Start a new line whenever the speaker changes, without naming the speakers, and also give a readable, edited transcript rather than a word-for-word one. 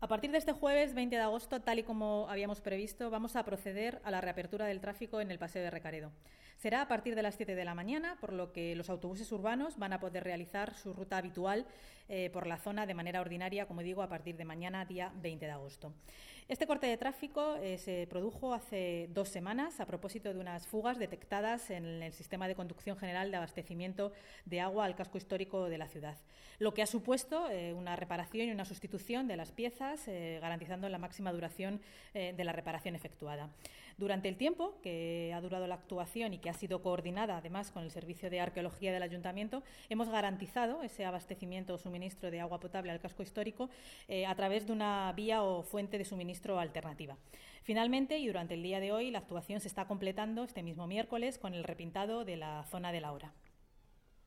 A partir de este jueves 20 de agosto, tal y como habíamos previsto, vamos a proceder a la reapertura del tráfico en el Paseo de Recaredo. Será a partir de las 7 de la mañana, por lo que los autobuses urbanos van a poder realizar su ruta habitual por la zona de manera ordinaria, como digo, a partir de mañana, día 20 de agosto. Este corte de tráfico se produjo hace 2 semanas a propósito de unas fugas detectadas en el sistema de conducción general de abastecimiento de agua al casco histórico de la ciudad, lo que ha supuesto una reparación y una sustitución de las piezas, garantizando la máxima duración de la reparación efectuada. Durante el tiempo que ha durado la actuación y que ha sido coordinada además con el Servicio de Arqueología del Ayuntamiento, hemos garantizado ese abastecimiento o suministro de agua potable al casco histórico a través de una vía o fuente de suministro alternativa. Finalmente, y durante el día de hoy, la actuación se está completando este mismo miércoles con el repintado de la zona de la Hora.